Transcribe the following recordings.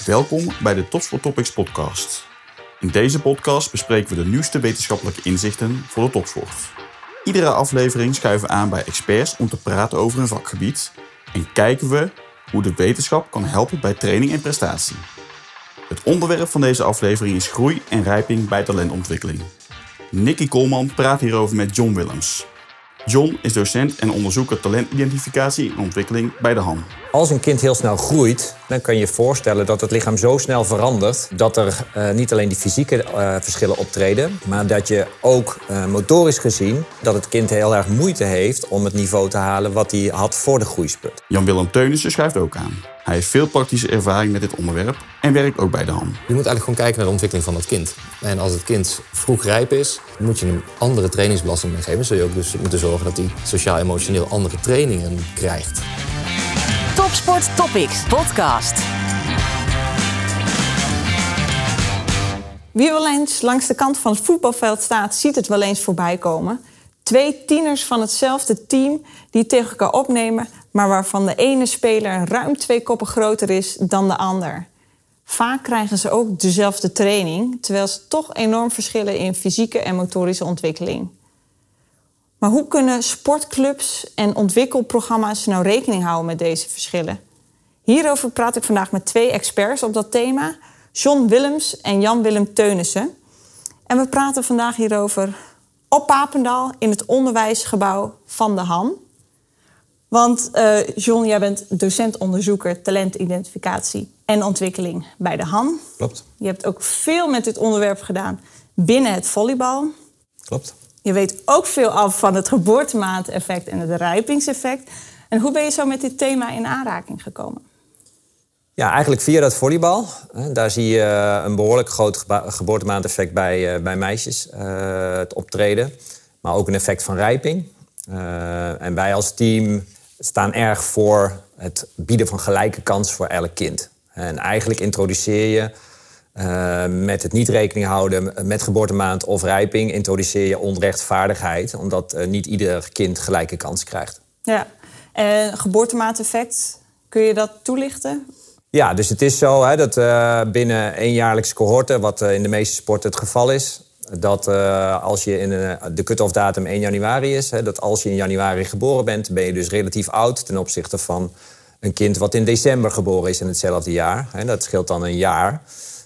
Welkom bij de Topsport Topics podcast. In deze podcast bespreken we de nieuwste wetenschappelijke inzichten voor de topsport. Iedere aflevering schuiven we aan bij experts om te praten over hun vakgebied en kijken we hoe de wetenschap kan helpen bij training en prestatie. Het onderwerp van deze aflevering is groei en rijping bij talentontwikkeling. Nicky Koolman praat hierover met John Willems. John is docent en onderzoeker talentidentificatie en ontwikkeling bij de HAN. Als een kind heel snel groeit, dan kan je je voorstellen dat het lichaam zo snel verandert dat er niet alleen die fysieke verschillen optreden, maar dat je ook motorisch gezien dat het kind heel erg moeite heeft om het niveau te halen wat hij had voor de groeispurt. Jan-Willem Teunissen schuift ook aan. Hij heeft veel praktische ervaring met dit onderwerp en werkt ook bij de HAN. Je moet eigenlijk gewoon kijken naar de ontwikkeling van het kind. En als het kind vroeg rijp is, moet je hem andere trainingsbelasting meegeven. Zul je ook dus moeten zorgen dat hij sociaal-emotioneel andere trainingen krijgt. Topsport Topics podcast. Wie wel eens langs de kant van het voetbalveld staat, ziet het wel eens voorbij komen. 2 tieners van hetzelfde team die tegen elkaar opnemen, maar waarvan de ene speler ruim 2 koppen groter is dan de ander. Vaak krijgen ze ook dezelfde training, terwijl ze toch enorm verschillen in fysieke en motorische ontwikkeling. Maar hoe kunnen sportclubs en ontwikkelprogramma's nou rekening houden met deze verschillen? Hierover praat ik vandaag met 2 experts op dat thema, John Willems en Jan-Willem Teunissen. En we praten vandaag hierover op Papendal in het onderwijsgebouw van de HAN. Want John, jij bent docent-onderzoeker talentidentificatie en ontwikkeling bij de HAN. Klopt. Je hebt ook veel met dit onderwerp gedaan binnen het volleybal. Klopt. Je weet ook veel af van het geboortemaandeffect en het rijpingseffect. En hoe ben je zo met dit thema in aanraking gekomen? Ja, eigenlijk via dat volleybal. Daar zie je een behoorlijk groot geboortemaandeffect bij meisjes het optreden. Maar ook een effect van rijping. En wij als team staan erg voor het bieden van gelijke kans voor elk kind. En eigenlijk introduceer je met het niet rekening houden met geboortemaand of rijping, introduceer je onrechtvaardigheid, omdat niet ieder kind gelijke kans krijgt. Ja, en geboortemaandeffect, kun je dat toelichten? Ja, dus het is zo dat binnen 1-jaarlijkse cohorte, wat in de meeste sporten het geval is, dat als je in de cut-off datum 1 januari is, dat als je in januari geboren bent, ben je dus relatief oud ten opzichte van een kind wat in december geboren is in hetzelfde jaar. Dat scheelt dan een jaar.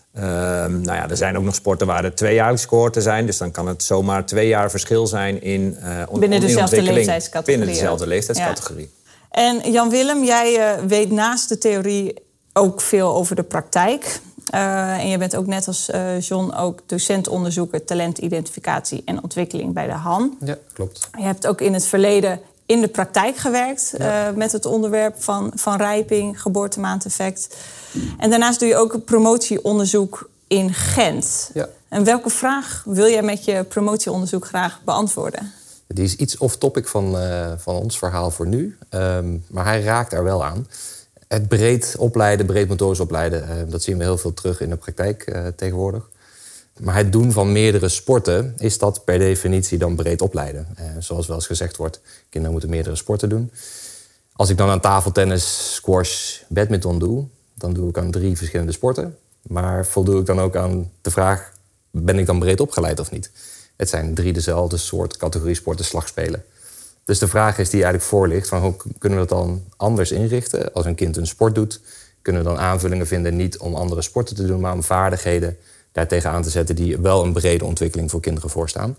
Er zijn ook nog sporten waar er 2-jaarlijkse cohorten zijn, dus dan kan het zomaar 2 jaar verschil zijn in binnen dezelfde leeftijdscategorie. Binnen dezelfde leeftijdscategorie. Ja. En Jan-Willem, jij weet naast de theorie ook veel over de praktijk. En je bent ook net als John ook docent-onderzoeker talentidentificatie en ontwikkeling bij de HAN. Ja, klopt. Je hebt ook in het verleden in de praktijk gewerkt met het onderwerp van rijping, geboortemaandeffect. En daarnaast doe je ook promotieonderzoek in Gent. Ja. En welke vraag wil jij met je promotieonderzoek graag beantwoorden? Die is iets off-topic van ons verhaal voor nu. Maar hij raakt er wel aan. Het breed opleiden, breed motorisch opleiden, dat zien we heel veel terug in de praktijk tegenwoordig. Maar het doen van meerdere sporten, is dat per definitie dan breed opleiden? Zoals wel eens gezegd wordt, kinderen moeten meerdere sporten doen. Als ik dan aan tafeltennis, squash, badminton doe, dan doe ik aan 3 verschillende sporten. Maar voldoe ik dan ook aan de vraag, ben ik dan breed opgeleid of niet? Het zijn 3 dezelfde soort categorie sporten, slagspelen. Dus de vraag is die eigenlijk voor ligt, van hoe kunnen we dat dan anders inrichten? Als een kind een sport doet, kunnen we dan aanvullingen vinden, niet om andere sporten te doen, maar om vaardigheden daartegen aan te zetten die wel een brede ontwikkeling voor kinderen voorstaan.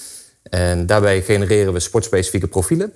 En daarbij genereren we sportspecifieke profielen.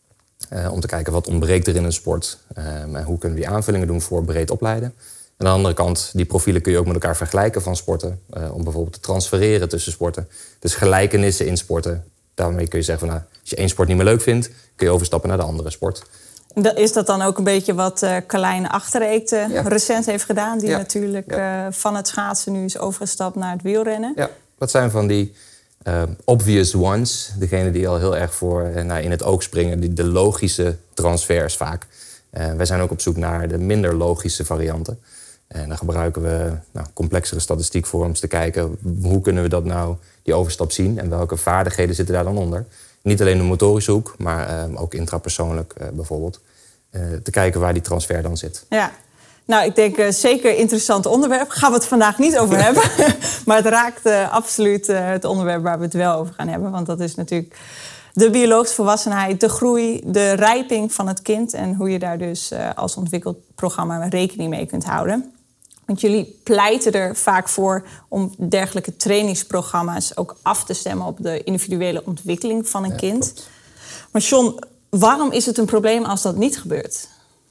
Om te kijken wat ontbreekt er in een sport. En hoe kunnen we die aanvullingen doen voor breed opleiden. Aan de andere kant, die profielen kun je ook met elkaar vergelijken van sporten. Om bijvoorbeeld te transfereren tussen sporten. Dus gelijkenissen in sporten. Daarmee kun je zeggen, van, als je 1 sport niet meer leuk vindt, kun je overstappen naar de andere sport. Is dat dan ook een beetje wat Carlijn Achterreek recent heeft gedaan? Die natuurlijk van het schaatsen nu is overgestapt naar het wielrennen. Ja, dat zijn van die obvious ones. Degene die al heel erg voor in het oog springen. De logische transfers vaak. Wij zijn ook op zoek naar de minder logische varianten. En dan gebruiken we complexere statistiek voor om eens te kijken, hoe kunnen we dat nou, die overstap zien en welke vaardigheden zitten daar dan onder. Niet alleen de motorische hoek, maar ook intrapersoonlijk bijvoorbeeld. Te kijken waar die transfer dan zit. Ja, Nou, ik denk zeker een interessant onderwerp. Gaan we het vandaag niet over hebben. Maar het raakt absoluut het onderwerp waar we het wel over gaan hebben. Want dat is natuurlijk de biologische volwassenheid, de groei, de rijping van het kind. En hoe je daar dus als ontwikkelprogramma rekening mee kunt houden. Want jullie pleiten er vaak voor om dergelijke trainingsprogramma's ook af te stemmen op de individuele ontwikkeling van een kind. Klopt. Maar John, waarom is het een probleem als dat niet gebeurt?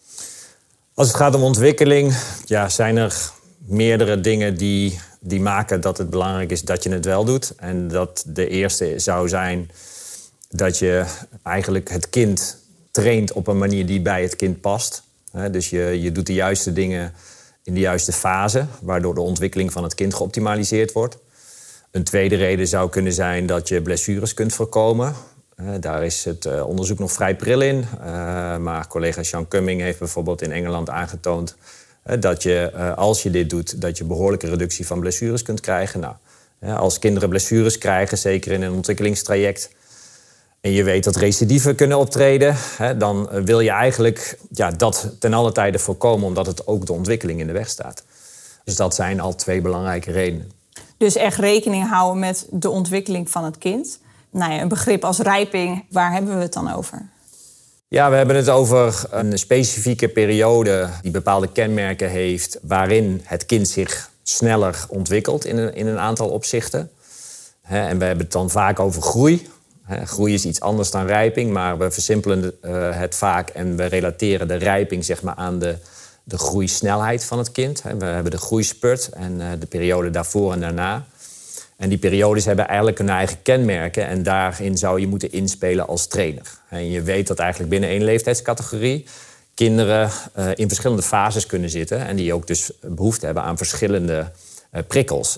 Als het gaat om ontwikkeling, zijn er meerdere dingen die maken dat het belangrijk is dat je het wel doet. En dat de eerste zou zijn dat je eigenlijk het kind traint op een manier die bij het kind past. Dus je doet de juiste dingen in de juiste fase, waardoor de ontwikkeling van het kind geoptimaliseerd wordt. Een tweede reden zou kunnen zijn dat je blessures kunt voorkomen. Daar is het onderzoek nog vrij pril in. Maar collega Sean Cumming heeft bijvoorbeeld in Engeland aangetoond dat je, als je dit doet, dat je behoorlijke reductie van blessures kunt krijgen. Nou, als kinderen blessures krijgen, zeker in een ontwikkelingstraject, en je weet dat recidieven kunnen optreden, dan wil je eigenlijk dat ten alle tijde voorkomen, omdat het ook de ontwikkeling in de weg staat. Dus dat zijn al 2 belangrijke redenen. Dus echt rekening houden met de ontwikkeling van het kind. Een begrip als rijping, waar hebben we het dan over? Ja, we hebben het over een specifieke periode die bepaalde kenmerken heeft, waarin het kind zich sneller ontwikkelt in een aantal opzichten. En we hebben het dan vaak over groei. Groei is iets anders dan rijping, maar we versimpelen het vaak en we relateren de rijping aan de groeisnelheid van het kind. We hebben de groeispurt en de periode daarvoor en daarna. En die periodes hebben eigenlijk hun eigen kenmerken en daarin zou je moeten inspelen als trainer. En je weet dat eigenlijk binnen 1 leeftijdscategorie kinderen in verschillende fases kunnen zitten en die ook dus behoefte hebben aan verschillende prikkels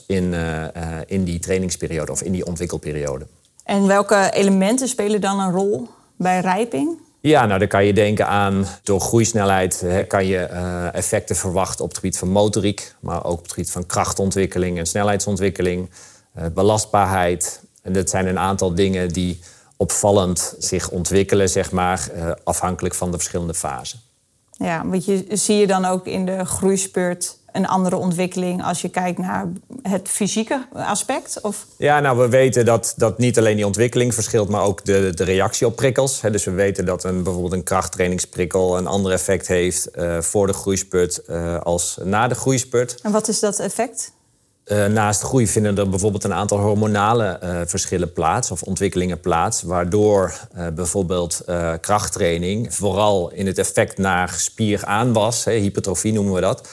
in die trainingsperiode of in die ontwikkelperiode. En welke elementen spelen dan een rol bij rijping? Ja, dan kan je denken aan, door groeisnelheid kan je effecten verwachten op het gebied van motoriek, maar ook op het gebied van krachtontwikkeling en snelheidsontwikkeling, belastbaarheid. En dat zijn een aantal dingen die opvallend zich ontwikkelen, afhankelijk van de verschillende fasen. Ja, want zie je dan ook in de groeispurt een andere ontwikkeling als je kijkt naar het fysieke aspect? Of? Ja, we weten dat niet alleen die ontwikkeling verschilt, maar ook de reactie op prikkels. Dus we weten dat bijvoorbeeld een krachttrainingsprikkel een ander effect heeft voor de groeispurt als na de groeispurt. En wat is dat effect? Naast groei vinden er bijvoorbeeld een aantal hormonale verschillen plaats of ontwikkelingen plaats, waardoor bijvoorbeeld krachttraining vooral in het effect naar spieraanwas, hypertrofie noemen we dat,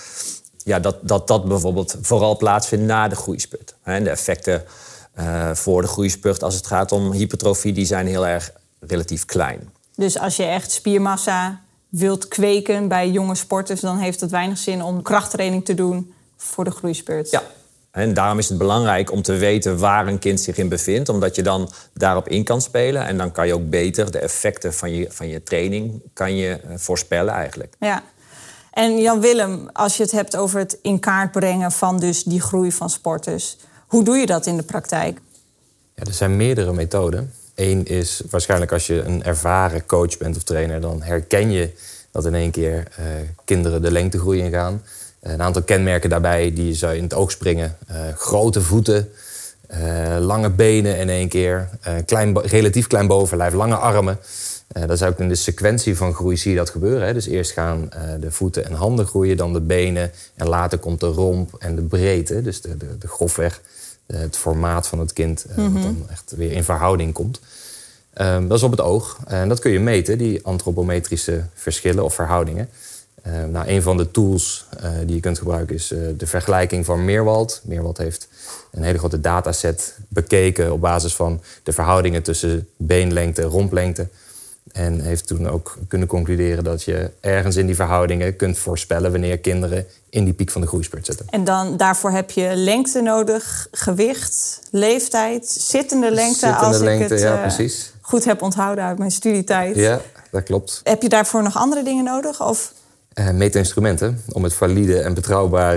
dat bijvoorbeeld vooral plaatsvindt na de groeispurt. En de effecten voor de groeispurt als het gaat om hypertrofie, die zijn heel erg relatief klein. Dus als je echt spiermassa wilt kweken bij jonge sporters, dan heeft het weinig zin om krachttraining te doen voor de groeispurt. Ja. En daarom is het belangrijk om te weten waar een kind zich in bevindt, omdat je dan daarop in kan spelen. En dan kan je ook beter de effecten van je training kan je voorspellen eigenlijk. Ja. En Jan-Willem, als je het hebt over het in kaart brengen van dus die groei van sporters, hoe doe je dat in de praktijk? Ja, er zijn meerdere methoden. Eén is waarschijnlijk als je een ervaren coach bent of trainer, dan herken je dat in één keer kinderen de lengtegroei ingaan. Een aantal kenmerken daarbij die zou in het oog springen. Grote voeten, lange benen in één keer, relatief klein bovenlijf, lange armen. Dat is ook in de sequentie van groei zie je dat gebeuren. Hè? Dus eerst gaan de voeten en handen groeien, dan de benen. En later komt de romp en de breedte, dus de grofweg, het formaat van het kind, wat dan echt weer in verhouding komt. Dat is op het oog. En dat kun je meten, die antropometrische verschillen of verhoudingen. Een van de tools die je kunt gebruiken is de vergelijking van Meerwald. Meerwald heeft een hele grote dataset bekeken op basis van de verhoudingen tussen beenlengte en romplengte. En heeft toen ook kunnen concluderen dat je ergens in die verhoudingen kunt voorspellen wanneer kinderen in die piek van de groeispurt zitten. En dan daarvoor heb je lengte nodig, gewicht, leeftijd, zittende lengte. Als ik het precies. Goed heb onthouden uit mijn studietijd. Ja, dat klopt. Heb je daarvoor nog andere dingen nodig? Of? Meetinstrumenten om het valide en betrouwbaar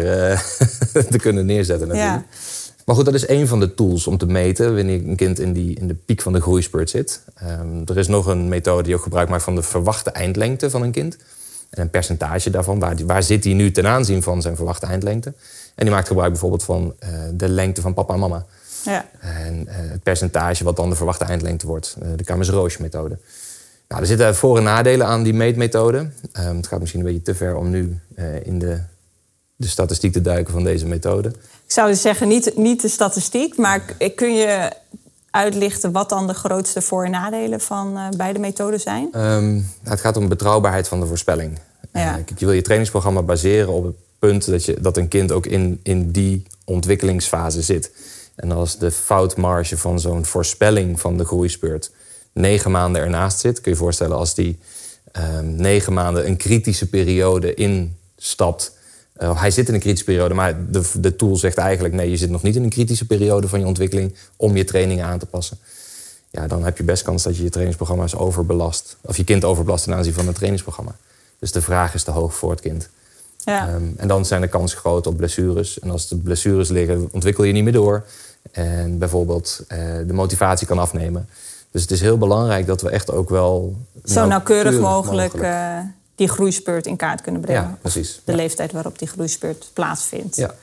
te kunnen neerzetten natuurlijk. Ja. Maar goed, dat is één van de tools om te meten wanneer een kind in de piek van de groeispurt zit. Er is nog een methode die ook gebruik maakt van de verwachte eindlengte van een kind. En een percentage daarvan, waar zit hij nu ten aanzien van zijn verwachte eindlengte. En die maakt gebruik bijvoorbeeld van de lengte van papa en mama. Ja. En het percentage wat dan de verwachte eindlengte wordt. De Kamers-Roosje-methode. Nou, er zitten voor- en nadelen aan die meetmethode. Het gaat misschien een beetje te ver om nu in de statistiek te duiken van deze methode. Ik zou dus zeggen, niet de statistiek, maar kun je uitlichten wat dan de grootste voor- en nadelen van beide methoden zijn? Het gaat om betrouwbaarheid van de voorspelling. Ja. Kijk, je wil je trainingsprogramma baseren op het punt dat een kind ook in die ontwikkelingsfase zit. En als de foutmarge van zo'n voorspelling van de groeispurt 9 maanden ernaast zit, kun je je voorstellen als die 9 maanden een kritische periode instapt. Hij zit in een kritische periode, maar de tool zegt eigenlijk nee, je zit nog niet in een kritische periode van je ontwikkeling om je trainingen aan te passen. Ja, dan heb je best kans dat je trainingsprogramma's overbelast. Of je kind overbelast ten aanzien van het trainingsprogramma. Dus de vraag is te hoog voor het kind. Ja. En dan zijn de kansen groot op blessures. En als de blessures liggen, ontwikkel je niet meer door. En bijvoorbeeld de motivatie kan afnemen. Dus het is heel belangrijk dat we echt ook wel Zo nauwkeurig mogelijk die groeispurt in kaart kunnen brengen. Ja, precies. De leeftijd waarop die groeispurt plaatsvindt. Ja.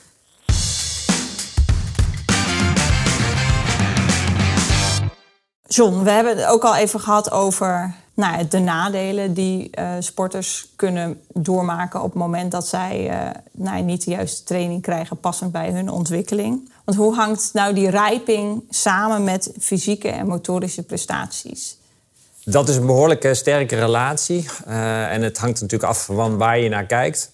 John, we hebben het ook al even gehad over de nadelen die sporters kunnen doormaken op het moment dat zij niet de juiste training krijgen passend bij hun ontwikkeling. Want hoe hangt nou die rijping samen met fysieke en motorische prestaties? Dat is een behoorlijk sterke relatie. En het hangt natuurlijk af van waar je naar kijkt.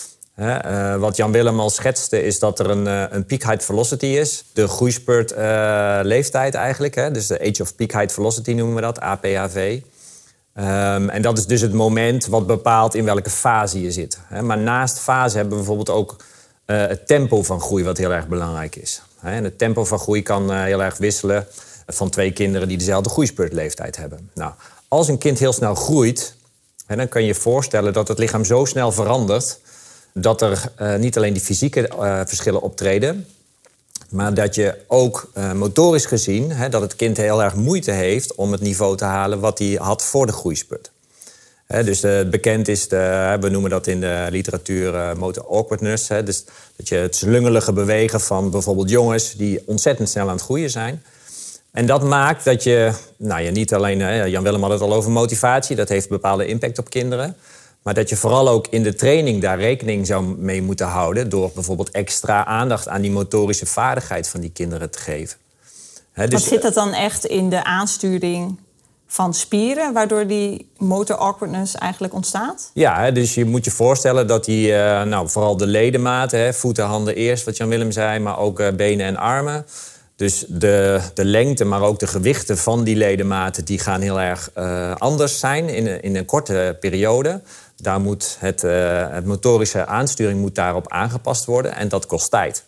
Wat Jan Willem al schetste is dat er een peak height velocity is. De groeispurt leeftijd eigenlijk. Dus de age of peak height velocity noemen we dat, APHV. En dat is dus het moment wat bepaalt in welke fase je zit. Maar naast fase hebben we bijvoorbeeld ook het tempo van groei wat heel erg belangrijk is. En het tempo van groei kan heel erg wisselen van 2 kinderen die dezelfde groeispurtleeftijd hebben. Nou, als een kind heel snel groeit, dan kan je je voorstellen dat het lichaam zo snel verandert dat er niet alleen die fysieke verschillen optreden, maar dat je ook motorisch gezien, dat het kind heel erg moeite heeft om het niveau te halen wat hij had voor de groeispurt. Dus bekend is, we noemen dat in de literatuur motor awkwardness. Dus dat je het slungelige bewegen van bijvoorbeeld jongens die ontzettend snel aan het groeien zijn. En dat maakt dat je niet alleen, Jan Willem had het al over motivatie, dat heeft bepaalde impact op kinderen. Maar dat je vooral ook in de training daar rekening zou mee moeten houden door bijvoorbeeld extra aandacht aan die motorische vaardigheid van die kinderen te geven. Dus zit dat dan echt in de aansturing van spieren, waardoor die motor awkwardness eigenlijk ontstaat? Ja, dus je moet je voorstellen dat die, vooral de ledematen, voeten, handen eerst, wat Jan Willem zei, maar ook benen en armen. Dus de lengte, maar ook de gewichten van die ledematen, die gaan heel erg anders zijn in een korte periode. Daar moet het motorische aansturing moet daarop aangepast worden en dat kost tijd.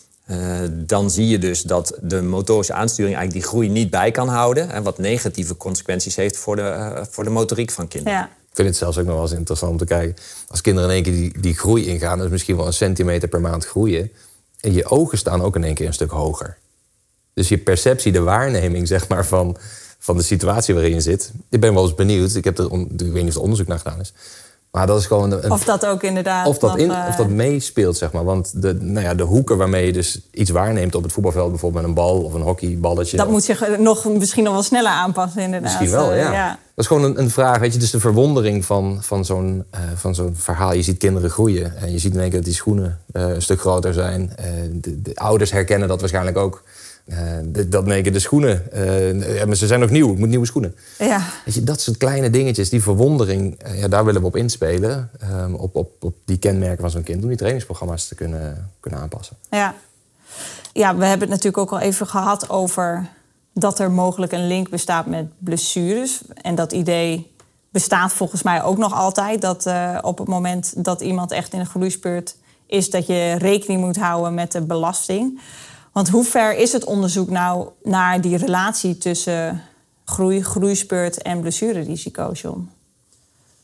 Dan zie je dus dat de motorische aansturing eigenlijk die groei niet bij kan houden. En wat negatieve consequenties heeft voor de motoriek van kinderen. Ja. Ik vind het zelfs ook nog wel eens interessant om te kijken. Als kinderen in één keer die groei ingaan, dus misschien wel 1 centimeter per maand groeien. En je ogen staan ook in één keer een stuk hoger. Dus je perceptie, de waarneming zeg maar, van de situatie waarin je zit. Ik ben wel eens benieuwd. Ik weet niet of er onderzoek naar gedaan is. Maar dat is gewoon of dat ook inderdaad of dat meespeelt, zeg maar. Want de hoeken waarmee je dus iets waarneemt op het voetbalveld, bijvoorbeeld met een bal of een hockeyballetje. Dat moet zich misschien nog wel sneller aanpassen, inderdaad. Misschien wel, ja. Dat is gewoon een vraag, weet je. Dus de verwondering van zo'n verhaal. Je ziet kinderen groeien en je ziet in één keer dat die schoenen een stuk groter zijn. De ouders herkennen dat waarschijnlijk ook. Dat in één keer de schoenen. Maar ze zijn nog nieuw, ik moet nieuwe schoenen. Ja. Weet je, dat soort kleine dingetjes, die verwondering, daar willen we op inspelen. Op die kenmerken van zo'n kind, om die trainingsprogramma's te kunnen aanpassen. Ja, we hebben het natuurlijk ook al even gehad over dat er mogelijk een link bestaat met blessures. En dat idee bestaat volgens mij ook nog altijd. Dat op het moment dat iemand echt in een groeispurt is, dat je rekening moet houden met de belasting. Want hoe ver is het onderzoek nou naar die relatie tussen groeispurt en blessurerisico, John?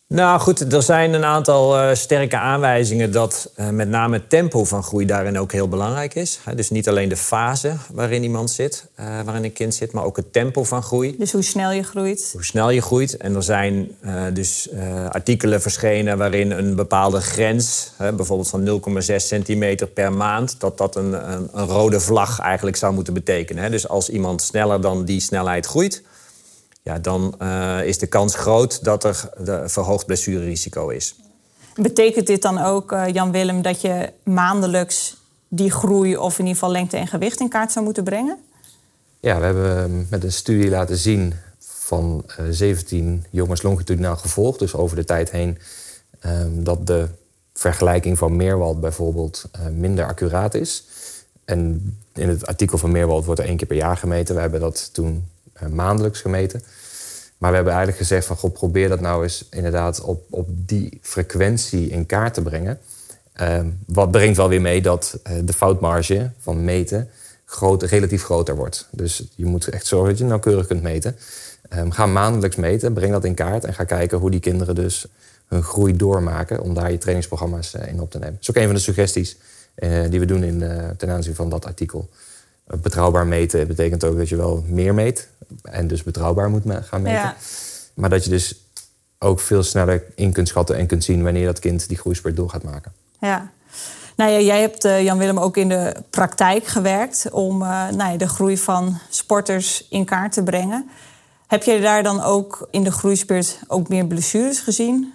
Nou goed, er zijn een aantal sterke aanwijzingen dat met name het tempo van groei daarin ook heel belangrijk is. Dus niet alleen de fase waarin iemand zit, waarin een kind zit, maar ook het tempo van groei. Dus hoe snel je groeit. Hoe snel je groeit. En er zijn artikelen verschenen waarin een bepaalde grens, bijvoorbeeld van 0,6 centimeter per maand, dat een rode vlag eigenlijk zou moeten betekenen. Dus als iemand sneller dan die snelheid groeit, ja, dan is de kans groot dat er verhoogd blessurerisico is. Betekent dit dan ook, Jan-Willem, dat je maandelijks die groei of in ieder geval lengte en gewicht in kaart zou moeten brengen? Ja, we hebben met een studie laten zien van 17 jongens longitudinaal gevolgd, dus over de tijd heen, dat de vergelijking van Meerwald bijvoorbeeld minder accuraat is. En in het artikel van Meerwald wordt er 1 keer per jaar gemeten. We hebben dat toen maandelijks gemeten. Maar we hebben eigenlijk gezegd van, goh, probeer dat nou eens inderdaad op die frequentie in kaart te brengen. Wat brengt wel weer mee dat de foutmarge van meten relatief groter wordt. Dus je moet echt zorgen dat je nauwkeurig kunt meten. Ga maandelijks meten, breng dat in kaart en ga kijken hoe die kinderen dus hun groei doormaken om daar je trainingsprogramma's in op te nemen. Dat is ook een van de suggesties die we doen ten aanzien van dat artikel. Betrouwbaar meten betekent ook dat je wel meer meet en dus betrouwbaar moet gaan meten. Ja. Maar dat je dus ook veel sneller in kunt schatten en kunt zien wanneer dat kind die groeispurt door gaat maken. Ja. Nou ja, jij hebt, Jan-Willem, ook in de praktijk gewerkt om de groei van sporters in kaart te brengen. Heb jij daar dan ook in de groeispurt ook meer blessures gezien?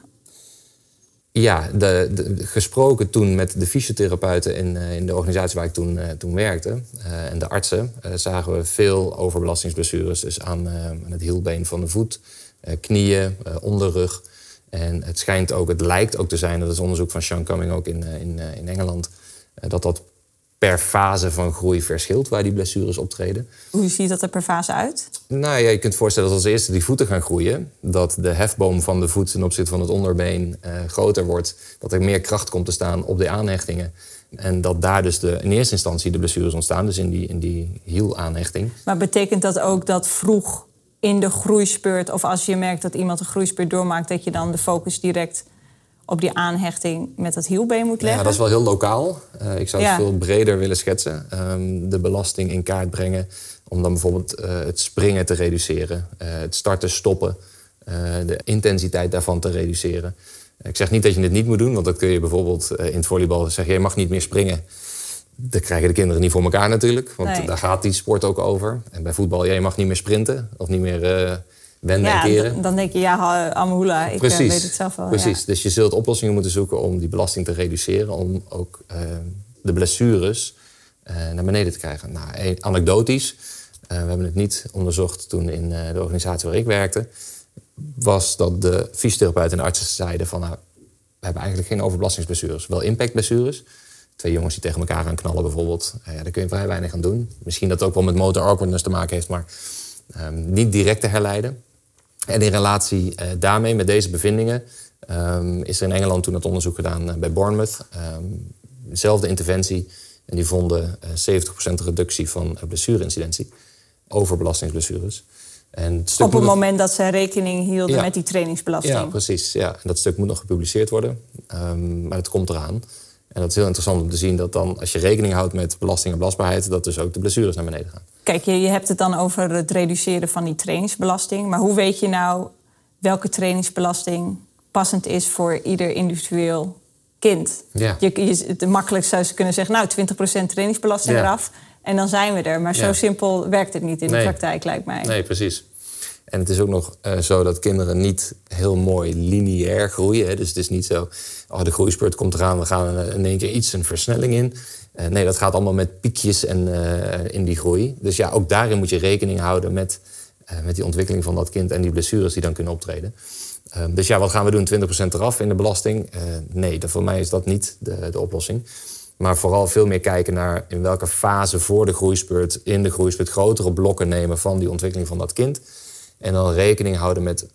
Ja, gesproken toen met de fysiotherapeuten in de organisatie waar ik toen werkte en de artsen, zagen we veel overbelastingsblessures. Dus aan het hielbeen van de voet, knieën, onderrug. En het lijkt ook te zijn, dat is onderzoek van Sean Cumming ook in Engeland, dat per fase van groei verschilt waar die blessures optreden. Hoe ziet dat er per fase uit? Nou ja, je kunt voorstellen dat als eerste die voeten gaan groeien, dat de hefboom van de voet ten opzichte van het onderbeen groter wordt, dat er meer kracht komt te staan op de aanhechtingen. En dat daar dus in eerste instantie de blessures ontstaan, dus in die hielaanhechting. Maar betekent dat ook dat vroeg in de groeispurt, of als je merkt dat iemand een groeispurt doormaakt, dat je dan de focus direct op die aanhechting met het hielbeen moet leggen? Ja, dat is wel heel lokaal. Ik zou het veel breder willen schetsen. De belasting in kaart brengen om dan bijvoorbeeld het springen te reduceren, het starten, stoppen, de intensiteit daarvan te reduceren. Ik zeg niet dat je het niet moet doen, want dat kun je bijvoorbeeld in het volleybal zeggen, je mag niet meer springen. Dat krijgen de kinderen niet voor elkaar natuurlijk, want daar gaat die sport ook over. En bij voetbal, je mag niet meer sprinten of niet meer wenden en keren. Dan denk je, Amahula, ik weet het zelf wel. Precies, ja. Dus je zult oplossingen moeten zoeken om die belasting te reduceren, om ook de blessures naar beneden te krijgen. Nou, anekdotisch, we hebben het niet onderzocht toen in de organisatie waar ik werkte, was dat de fysiotherapeuten en de artsen zeiden van, we hebben eigenlijk geen overbelastingsblessures, wel impactblessures. 2 jongens die tegen elkaar gaan knallen bijvoorbeeld, daar kun je vrij weinig aan doen. Misschien dat het ook wel met motor awkwardness te maken heeft, maar niet direct te herleiden. En in relatie daarmee, met deze bevindingen, is er in Engeland toen het onderzoek gedaan bij Bournemouth. Dezelfde interventie. En die vonden 70% reductie van blessureincidенtie. Overbelastingsblessures. En op het moment dat ze rekening hielden met die trainingsbelasting. Ja, precies. Ja. En dat stuk moet nog gepubliceerd worden. Maar het komt eraan. En dat is heel interessant om te zien dat dan, als je rekening houdt met belasting en belastbaarheid, dat dus ook de blessures naar beneden gaan. Kijk, je hebt het dan over het reduceren van die trainingsbelasting. Maar hoe weet je nou welke trainingsbelasting passend is voor ieder individueel kind? Ja. Het makkelijk zou je kunnen zeggen, 20% trainingsbelasting eraf. En dan zijn we er. Maar zo simpel werkt het niet in de praktijk, lijkt mij. Nee, precies. En het is ook nog zo dat kinderen niet heel mooi lineair groeien. Hè. Dus het is niet zo, de groeispurt komt eraan, we gaan in één keer een versnelling in. Nee, dat gaat allemaal met piekjes in die groei. Dus ja, ook daarin moet je rekening houden met die ontwikkeling van dat kind en die blessures die dan kunnen optreden. Dus ja, wat gaan we doen? 20% eraf in de belasting? Nee, voor mij is dat niet de oplossing. Maar vooral veel meer kijken naar in welke fase voor de groeispurt, in de groeispurt, grotere blokken nemen van die ontwikkeling van dat kind. En dan rekening houden met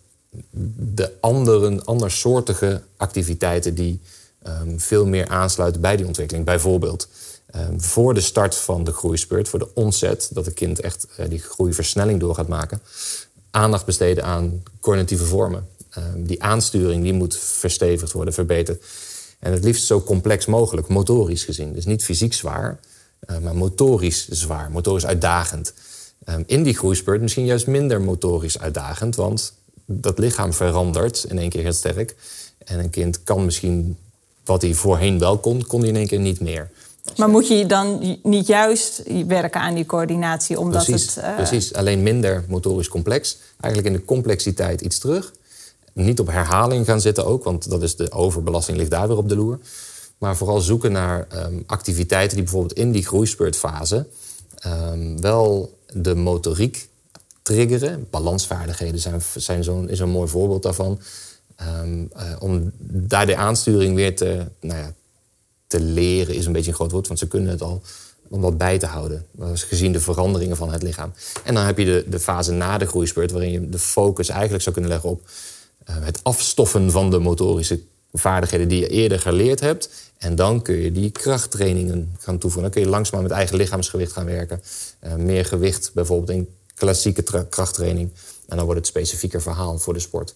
de andersoortige activiteiten die veel meer aansluiten bij die ontwikkeling. Bijvoorbeeld voor de start van de groeispurt, voor de onset, dat het kind echt die groeiversnelling door gaat maken, aandacht besteden aan cognitieve vormen. Die aansturing die moet verstevigd worden, verbeterd. En het liefst zo complex mogelijk, motorisch gezien. Dus niet fysiek zwaar, maar motorisch zwaar, motorisch uitdagend. In die groeispurt misschien juist minder motorisch uitdagend, want dat lichaam verandert in één keer heel sterk. En een kind kan misschien, wat hij voorheen wel kon hij in één keer niet meer. Maar moet je dan niet juist werken aan die coördinatie? Omdat Precies, alleen minder motorisch complex. Eigenlijk in de complexiteit iets terug. Niet op herhaling gaan zitten ook, want dat is de overbelasting ligt daar weer op de loer. Maar vooral zoeken naar activiteiten die bijvoorbeeld in die groeispurtfase wel de motoriek triggeren. Balansvaardigheden is een mooi voorbeeld daarvan. Om daar de aansturing weer te leren is een beetje een groot woord, want ze kunnen het al om dat bij te houden. Gezien de veranderingen van het lichaam. En dan heb je de fase na de groeispurt, waarin je de focus eigenlijk zou kunnen leggen op het afstoffen van de motorische vaardigheden die je eerder geleerd hebt. En dan kun je die krachttrainingen gaan toevoegen. Dan kun je langzaam met eigen lichaamsgewicht gaan werken. Meer gewicht, bijvoorbeeld in klassieke krachttraining. En dan wordt het specifieker verhaal voor de sport.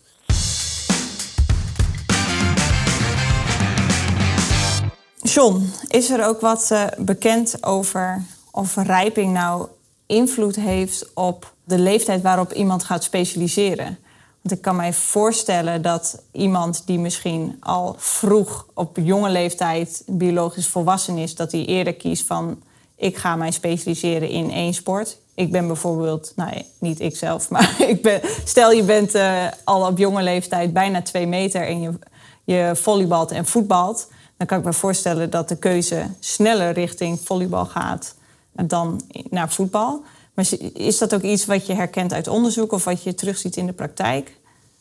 John, is er ook wat bekend over of rijping nou invloed heeft op de leeftijd waarop iemand gaat specialiseren? Want ik kan mij voorstellen dat iemand die misschien al vroeg op jonge leeftijd biologisch volwassen is, dat hij eerder kiest van ik ga mij specialiseren in één sport. Ik ben bijvoorbeeld, niet ikzelf, maar stel je bent al op jonge leeftijd bijna 2 meter en je volleybalt en voetbalt. Dan kan ik me voorstellen dat de keuze sneller richting volleybal gaat dan naar voetbal. Maar is dat ook iets wat je herkent uit onderzoek of wat je terugziet in de praktijk?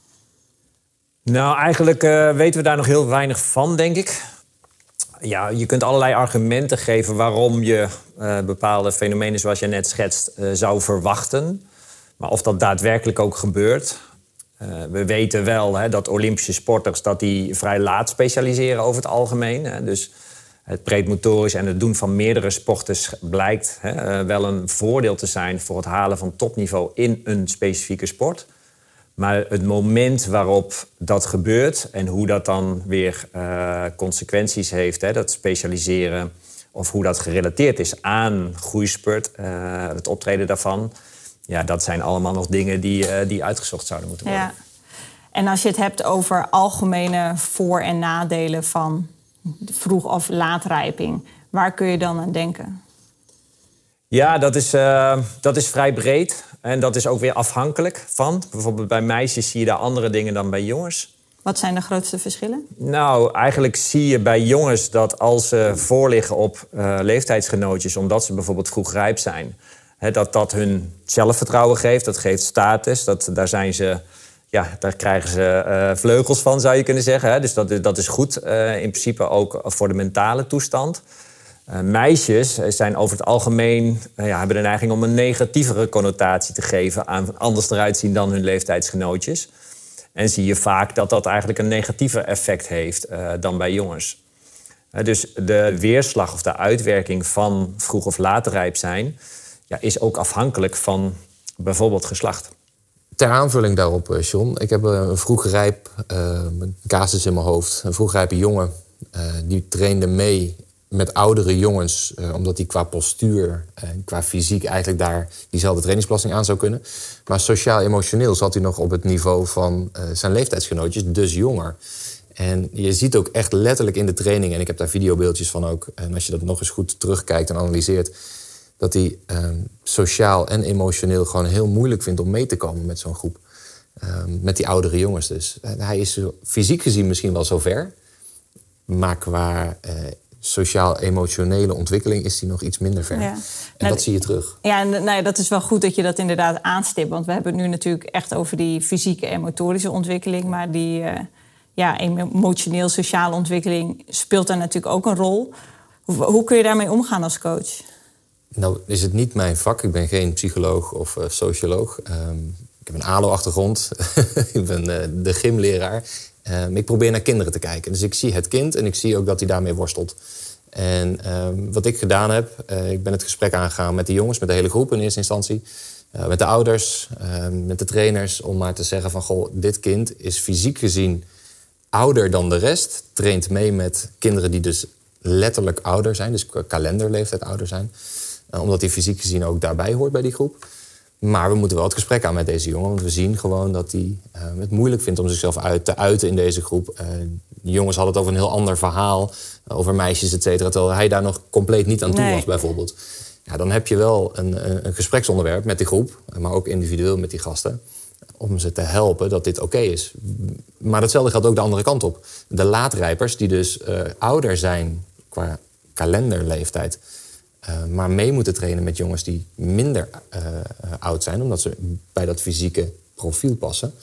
Nou, eigenlijk weten we daar nog heel weinig van, denk ik. Ja, je kunt allerlei argumenten geven waarom je bepaalde fenomenen zoals je net schetst zou verwachten. Maar of dat daadwerkelijk ook gebeurt. We weten wel dat Olympische sporters die vrij laat specialiseren over het algemeen. Dus het breedmotorisch en het doen van meerdere sporten blijkt wel een voordeel te zijn voor het halen van topniveau in een specifieke sport. Maar het moment waarop dat gebeurt en hoe dat dan weer consequenties heeft, dat specialiseren, of hoe dat gerelateerd is aan groeispurt, het optreden daarvan, ja, dat zijn allemaal nog dingen die uitgezocht zouden moeten worden. Ja. En als je het hebt over algemene voor- en nadelen van vroeg- of laatrijping, waar kun je dan aan denken? Ja, dat is vrij breed. En dat is ook weer afhankelijk van. Bijvoorbeeld bij meisjes zie je daar andere dingen dan bij jongens. Wat zijn de grootste verschillen? Nou, eigenlijk zie je bij jongens dat als ze voorliggen op leeftijdsgenootjes, omdat ze bijvoorbeeld vroeg rijp zijn, dat hun zelfvertrouwen geeft, dat geeft status. Daar krijgen ze vleugels van, zou je kunnen zeggen. Dus dat is goed, in principe ook voor de mentale toestand. Meisjes zijn over het algemeen hebben de neiging om een negatievere connotatie te geven aan anders eruit zien dan hun leeftijdsgenootjes. En zie je vaak dat eigenlijk een negatiever effect heeft dan bij jongens. Dus de weerslag of de uitwerking van vroeg of laat rijp zijn is ook afhankelijk van bijvoorbeeld geslacht. Ter aanvulling daarop, John. Ik heb een vroegrijp casus in mijn hoofd. Een vroegrijpe jongen die trainde mee met oudere jongens, omdat hij qua postuur en qua fysiek eigenlijk daar diezelfde trainingsbelasting aan zou kunnen. Maar sociaal-emotioneel zat hij nog op het niveau van zijn leeftijdsgenootjes, dus jonger. En je ziet ook echt letterlijk in de training, en ik heb daar videobeeldjes van ook, en als je dat nog eens goed terugkijkt en analyseert, dat hij sociaal en emotioneel gewoon heel moeilijk vindt om mee te komen met zo'n groep. Met die oudere jongens dus. Hij is fysiek gezien misschien wel zover, maar qua sociaal-emotionele ontwikkeling is hij nog iets minder ver. Ja. En dat zie je terug. Ja, en dat is wel goed dat je dat inderdaad aanstipt. Want we hebben het nu natuurlijk echt over die fysieke en motorische ontwikkeling. Maar die emotioneel-sociale ontwikkeling speelt daar natuurlijk ook een rol. Hoe kun je daarmee omgaan als coach? Nou, is het niet mijn vak. Ik ben geen psycholoog of socioloog. Ik heb een ALO-achtergrond. Ik ben de gymleraar. Ik probeer naar kinderen te kijken. Dus ik zie het kind en ik zie ook dat hij daarmee worstelt. En wat ik gedaan heb, ik ben het gesprek aangegaan met de jongens, met de hele groep in eerste instantie. met de ouders, met de trainers, om maar te zeggen van, goh, dit kind is fysiek gezien ouder dan de rest, traint mee met kinderen die dus letterlijk ouder zijn, dus kalenderleeftijd ouder zijn, omdat hij fysiek gezien ook daarbij hoort bij die groep. Maar we moeten wel het gesprek aan met deze jongen, want we zien gewoon dat hij het moeilijk vindt om zichzelf te uiten in deze groep. Die jongens hadden het over een heel ander verhaal, over meisjes, et cetera, terwijl hij daar nog compleet niet aan toe was, bijvoorbeeld. Ja, dan heb je wel een gespreksonderwerp met die groep, maar ook individueel met die gasten, om ze te helpen dat dit oké is. Maar datzelfde geldt ook de andere kant op. De laatrijpers, die dus ouder zijn qua kalenderleeftijd, maar mee moeten trainen met jongens die minder oud zijn, omdat ze bij dat fysieke profiel passen.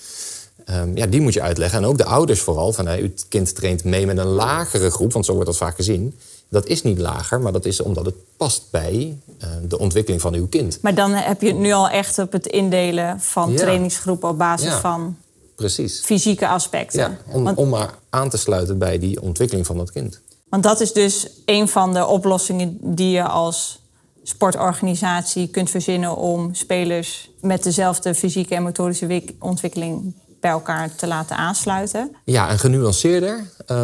Die moet je uitleggen. En ook de ouders vooral. Van, uw kind traint mee met een lagere groep, want zo wordt dat vaak gezien. Dat is niet lager, maar dat is omdat het past bij de ontwikkeling van uw kind. Maar dan heb je het nu al echt op het indelen van trainingsgroepen op basis van fysieke aspecten. Ja, om maar aan te sluiten bij die ontwikkeling van dat kind. Want dat is dus een van de oplossingen die je als sportorganisatie kunt verzinnen om spelers met dezelfde fysieke en motorische ontwikkeling bij elkaar te laten aansluiten. Ja, en genuanceerder.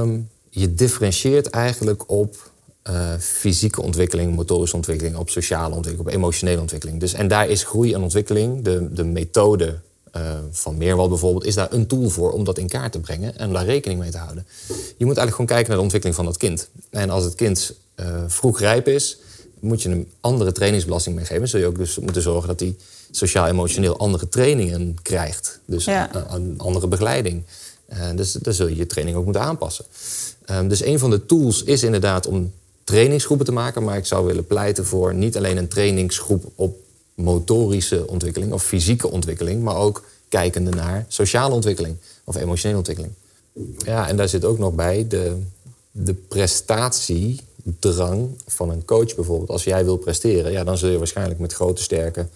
Je differentieert eigenlijk op fysieke ontwikkeling, motorische ontwikkeling, op sociale ontwikkeling, op emotionele ontwikkeling. Dus, en daar is groei en ontwikkeling, de methode van Meerwald bijvoorbeeld, is daar een tool voor om dat in kaart te brengen en daar rekening mee te houden. Je moet eigenlijk gewoon kijken naar de ontwikkeling van dat kind. En als het kind vroeg rijp is, moet je een andere trainingsbelasting meegeven. Zul je ook dus moeten zorgen dat hij sociaal-emotioneel andere trainingen krijgt. Dus een andere begeleiding. Dus daar zul je je training ook moeten aanpassen. Dus een van de tools is inderdaad om trainingsgroepen te maken. Maar ik zou willen pleiten voor niet alleen een trainingsgroep op motorische ontwikkeling of fysieke ontwikkeling, maar ook kijkende naar sociale ontwikkeling of emotionele ontwikkeling. Ja, en daar zit ook nog bij de prestatiedrang van een coach bijvoorbeeld. Als jij wil presteren, ja, dan zul je waarschijnlijk met grote, sterke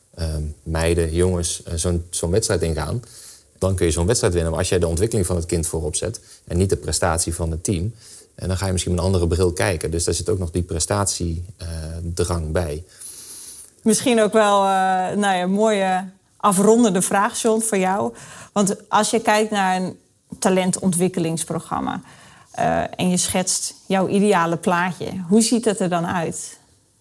meiden, jongens zo'n wedstrijd ingaan. Dan kun je zo'n wedstrijd winnen. Maar als jij de ontwikkeling van het kind voorop zet en niet de prestatie van het team, en dan ga je misschien met een andere bril kijken. Dus daar zit ook nog die prestatiedrang bij. Misschien ook wel een mooie afrondende vraag, John, voor jou. Want als je kijkt naar een talentontwikkelingsprogramma en je schetst jouw ideale plaatje, hoe ziet dat er dan uit?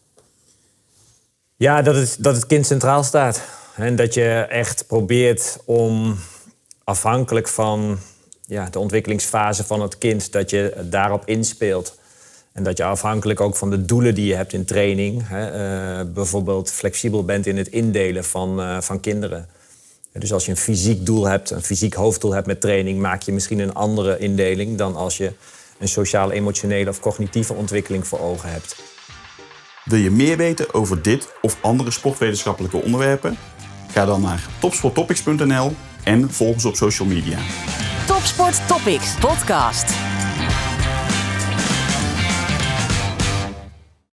Ja, dat het kind centraal staat. En dat je echt probeert om afhankelijk van de ontwikkelingsfase van het kind, dat je daarop inspeelt. En dat je afhankelijk ook van de doelen die je hebt in training, bijvoorbeeld flexibel bent in het indelen van kinderen. Dus als je een fysiek doel hebt, een fysiek hoofddoel hebt met training, maak je misschien een andere indeling dan als je een sociale, emotionele of cognitieve ontwikkeling voor ogen hebt. Wil je meer weten over dit of andere sportwetenschappelijke onderwerpen? Ga dan naar topsporttopics.nl en volg ons op social media. Topsport Topics podcast.